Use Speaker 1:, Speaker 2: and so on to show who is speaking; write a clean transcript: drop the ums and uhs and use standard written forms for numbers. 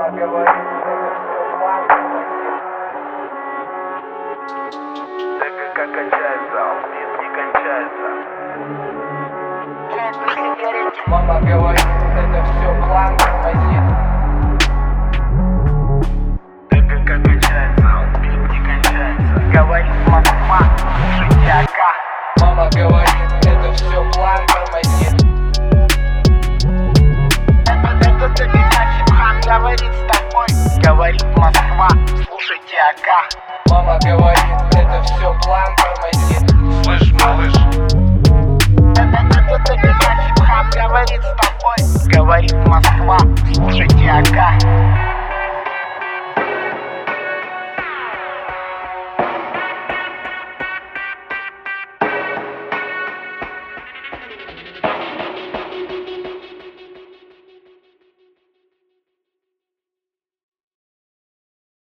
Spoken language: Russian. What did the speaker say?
Speaker 1: Мама говорит, это все план.
Speaker 2: ДКК качается, бит не кончается.
Speaker 1: Мама говорит, это все план, тормозит.
Speaker 2: ДКК качается, бит не кончается.
Speaker 3: Говорит Москва, слушайте АК.
Speaker 1: Мама говорит, это все план, тормозит.
Speaker 3: Это передача Бран говорит с тобой. Говорит Москва, слушайте АК.
Speaker 1: Мама говорит, это все план, тормозит.
Speaker 2: Слышь, малыш,
Speaker 3: Это передача Бран говорит с тобой. Говорит Москва, слушайте АК.